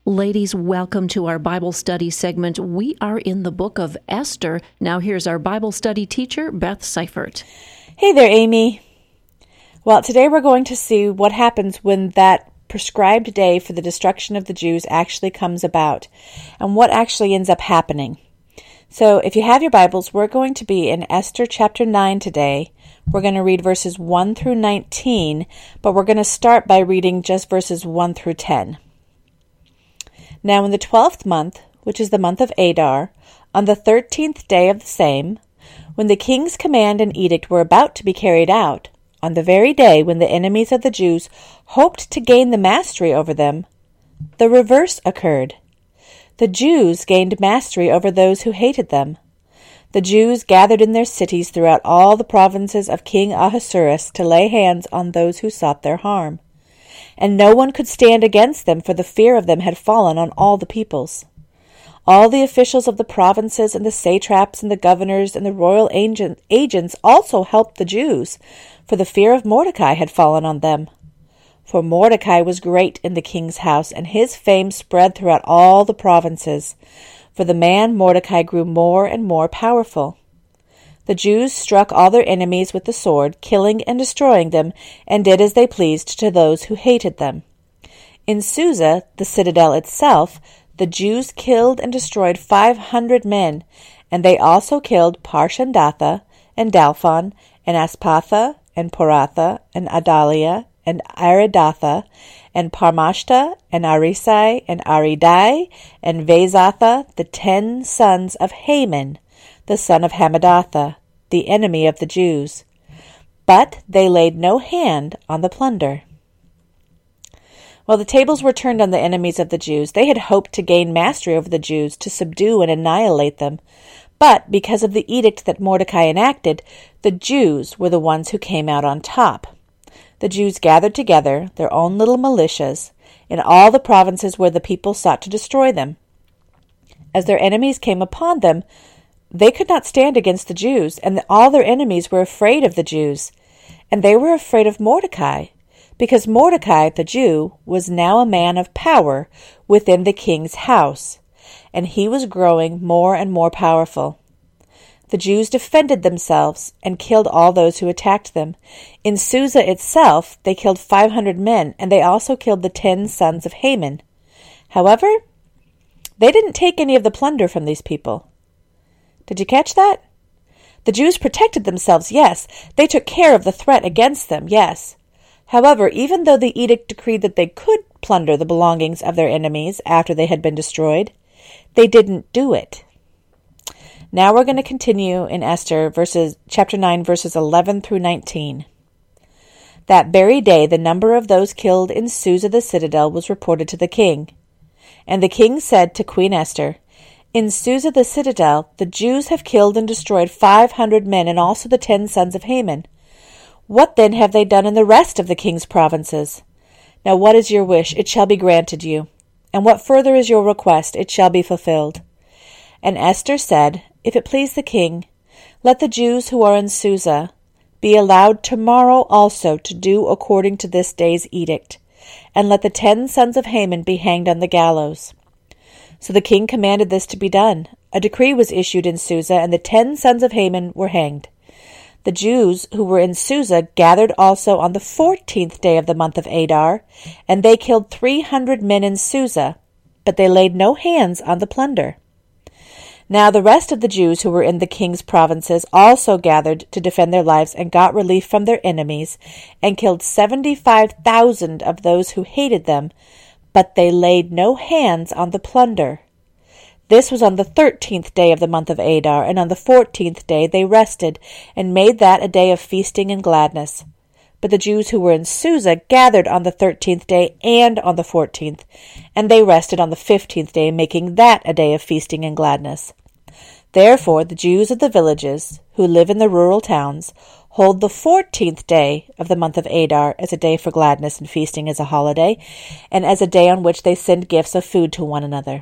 Ladies, welcome to our Bible study segment. We are in the book of Esther. Now here's our Bible study teacher, Beth Seifert. Hey there, Amy. Well, today we're going to see what happens when that prescribed day for the destruction of the Jews actually comes about, and what actually ends up happening. So if you have your Bibles, we're going to be in Esther chapter 9 today. We're going to read verses 1 through 19, but we're going to start by reading just verses 1 through 10. Now in the 12th month, which is the month of Adar, on the 13th day of the same, when the king's command and edict were about to be carried out, on the very day when the enemies of the Jews hoped to gain the mastery over them, the reverse occurred. The Jews gained mastery over those who hated them. The Jews gathered in their cities throughout all the provinces of King Ahasuerus to lay hands on those who sought their harm. And no one could stand against them, for the fear of them had fallen on all the peoples. All the officials of the provinces and the satraps and the governors and the royal agents also helped the Jews, for the fear of Mordecai had fallen on them. For Mordecai was great in the king's house, and his fame spread throughout all the provinces. For the man Mordecai grew more and more powerful. The Jews struck all their enemies with the sword, killing and destroying them, and did as they pleased to those who hated them. In Susa, the citadel itself, the Jews killed and destroyed 500 men, and they also killed Parshandatha, and Dalphon, and Aspatha, and Poratha, and Adalia, and Aridatha, and Parmashta, and Arisai, and Aridai, and Vezatha, the 10 sons of Haman, the son of Hamadatha, the enemy of the Jews. But they laid no hand on the plunder. Well, the tables were turned on the enemies of the Jews. They had hoped to gain mastery over the Jews, to subdue and annihilate them. But because of the edict that Mordecai enacted, the Jews were the ones who came out on top. The Jews gathered together their own little militias in all the provinces where the people sought to destroy them. As their enemies came upon them, they could not stand against the Jews, and all their enemies were afraid of the Jews. And they were afraid of Mordecai, because Mordecai, the Jew, was now a man of power within the king's house, and he was growing more and more powerful. The Jews defended themselves and killed all those who attacked them. In Susa itself, they killed 500 men, and they also killed the 10 sons of Haman. However, they didn't take any of the plunder from these people. Did you catch that? The Jews protected themselves, yes. They took care of the threat against them, yes. However, even though the edict decreed that they could plunder the belongings of their enemies after they had been destroyed, they didn't do it. Now we're going to continue in Esther, chapter 9, verses 11 through 19. That very day the number of those killed in Susa the citadel was reported to the king. And the king said to Queen Esther, "In Susa the citadel, the Jews have killed and destroyed 500 men, and also the 10 sons of Haman. What then have they done in the rest of the king's provinces? Now what is your wish? It shall be granted you. And what further is your request? It shall be fulfilled." And Esther said, "If it please the king, let the Jews who are in Susa be allowed tomorrow also to do according to this day's edict, and let the 10 sons of Haman be hanged on the gallows." So the king commanded this to be done. A decree was issued in Susa, and the 10 sons of Haman were hanged. The Jews who were in Susa gathered also on the 14th day of the month of Adar, and they killed 300 men in Susa, but they laid no hands on the plunder. Now the rest of the Jews who were in the king's provinces also gathered to defend their lives and got relief from their enemies, and killed 75,000 of those who hated them, but they laid no hands on the plunder. This was on the 13th day of the month of Adar, and on the 14th day they rested, and made that a day of feasting and gladness. But the Jews who were in Susa gathered on the 13th day and on the 14th, and they rested on the 15th day, making that a day of feasting and gladness. Therefore the Jews of the villages, who live in the rural towns, hold the 14th day of the month of Adar as a day for gladness and feasting as a holiday, and as a day on which they send gifts of food to one another.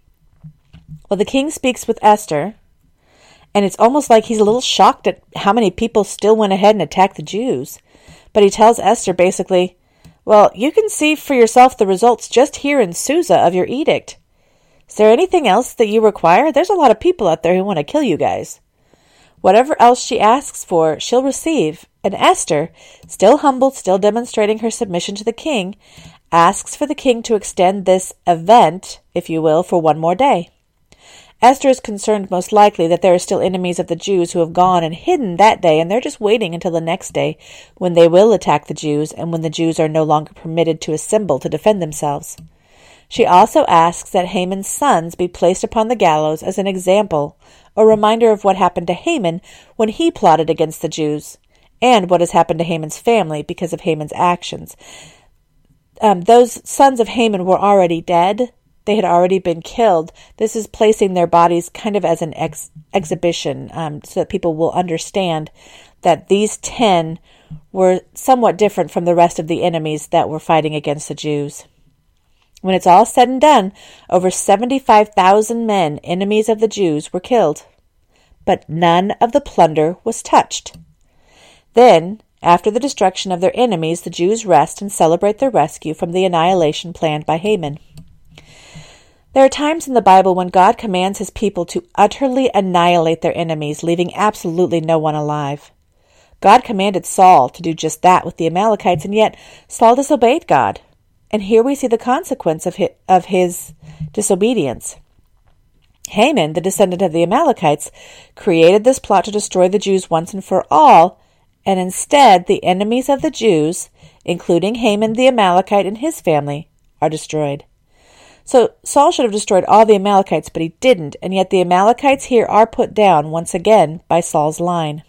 Well, the king speaks with Esther, and it's almost like he's a little shocked at how many people still went ahead and attacked the Jews. But he tells Esther basically, Well, you can see for yourself the results just here in Susa of your edict. Is there anything else that you require? There's a lot of people out there who want to kill you guys. Whatever else she asks for, she'll receive. And Esther, still humble, still demonstrating her submission to the king, asks for the king to extend this event, if you will, for one more day. Esther is concerned most likely that there are still enemies of the Jews who have gone and hidden that day, and they're just waiting until the next day when they will attack the Jews and when the Jews are no longer permitted to assemble to defend themselves. She also asks that Haman's sons be placed upon the gallows as an example, a reminder of what happened to Haman when he plotted against the Jews, and what has happened to Haman's family because of Haman's actions. Those sons of Haman were already dead. They had already been killed. This is placing their bodies kind of as an exhibition so that people will understand that these 10 were somewhat different from the rest of the enemies that were fighting against the Jews. When it's all said and done, over 75,000 men, enemies of the Jews, were killed. But none of the plunder was touched. Then, after the destruction of their enemies, the Jews rest and celebrate their rescue from the annihilation planned by Haman. There are times in the Bible when God commands his people to utterly annihilate their enemies, leaving absolutely no one alive. God commanded Saul to do just that with the Amalekites, and yet Saul disobeyed God. And here we see the consequence of his disobedience. Haman, the descendant of the Amalekites, created this plot to destroy the Jews once and for all, and instead the enemies of the Jews, including Haman the Amalekite and his family, are destroyed. So Saul should have destroyed all the Amalekites, but he didn't, and yet the Amalekites here are put down once again by Saul's line.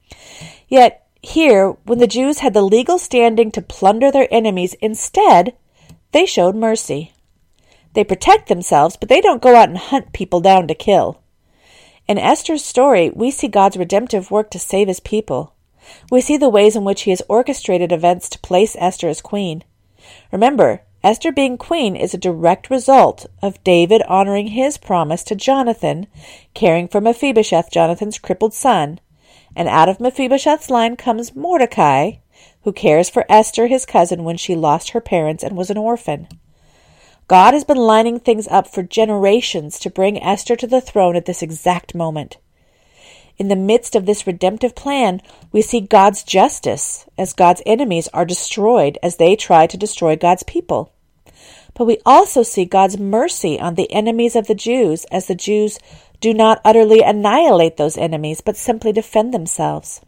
Yet here, when the Jews had the legal standing to plunder their enemies, instead they showed mercy. They protect themselves, but they don't go out and hunt people down to kill. In Esther's story, we see God's redemptive work to save his people. We see the ways in which he has orchestrated events to place Esther as queen. Remember, Esther being queen is a direct result of David honoring his promise to Jonathan, caring for Mephibosheth, Jonathan's crippled son. And out of Mephibosheth's line comes Mordecai, who cares for Esther, his cousin, when she lost her parents and was an orphan. God has been lining things up for generations to bring Esther to the throne at this exact moment. In the midst of this redemptive plan, we see God's justice as God's enemies are destroyed as they try to destroy God's people. But we also see God's mercy on the enemies of the Jews as the Jews do not utterly annihilate those enemies, but simply defend themselves.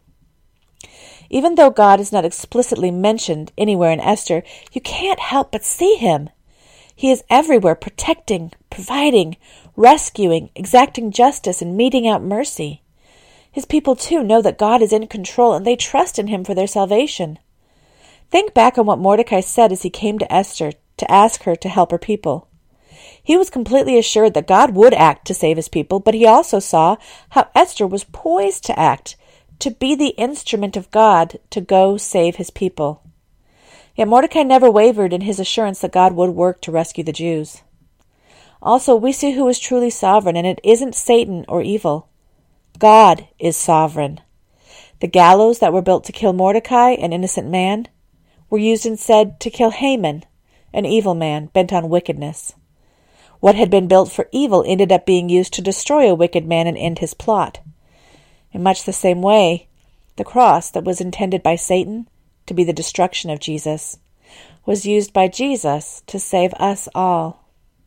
Even though God is not explicitly mentioned anywhere in Esther, you can't help but see him. He is everywhere, protecting, providing, rescuing, exacting justice, and meting out mercy. His people, too, know that God is in control, and they trust in him for their salvation. Think back on what Mordecai said as he came to Esther to ask her to help her people. He was completely assured that God would act to save his people, but he also saw how Esther was poised to act, to be the instrument of God to go save his people. Yet Mordecai never wavered in his assurance that God would work to rescue the Jews. Also, we see who is truly sovereign, and it isn't Satan or evil. God is sovereign. The gallows that were built to kill Mordecai, an innocent man, were used instead to kill Haman, an evil man bent on wickedness. What had been built for evil ended up being used to destroy a wicked man and end his plot. In much the same way, the cross that was intended by Satan to be the destruction of Jesus was used by Jesus to save us all.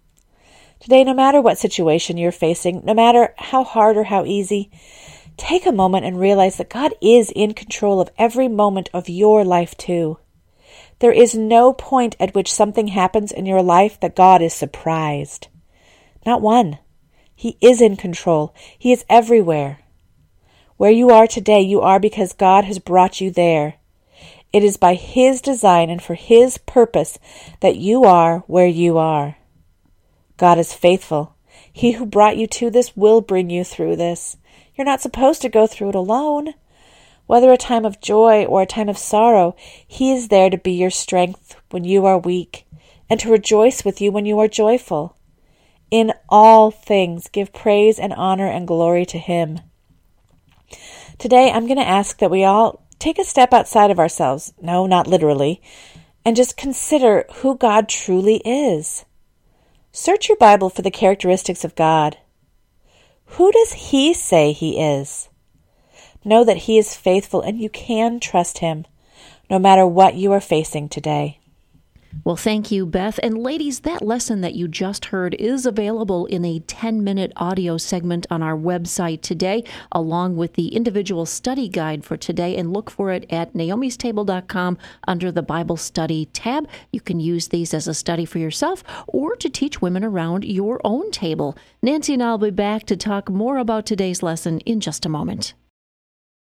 Today, no matter what situation you're facing, no matter how hard or how easy, take a moment and realize that God is in control of every moment of your life too. There is no point at which something happens in your life that God is surprised. Not one. He is in control. He is everywhere. Where you are today, you are because God has brought you there. It is by his design and for his purpose that you are where you are. God is faithful. He who brought you to this will bring you through this. You're not supposed to go through it alone. Whether a time of joy or a time of sorrow, he is there to be your strength when you are weak and to rejoice with you when you are joyful. In all things, give praise and honor and glory to him. Today, I'm going to ask that we all take a step outside of ourselves. No, not literally. and just consider who God truly is. Search your Bible for the characteristics of God. Who does He say He is? Know that He is faithful and you can trust Him, no matter what you are facing today. Well, thank you, Beth. And ladies, that lesson that you just heard is available in a 10-minute audio segment on our website today, along with the individual study guide for today. And look for it at naomistable.com under the Bible Study tab. You can use these as a study for yourself or to teach women around your own table. Nancy and I will be back to talk more about today's lesson in just a moment.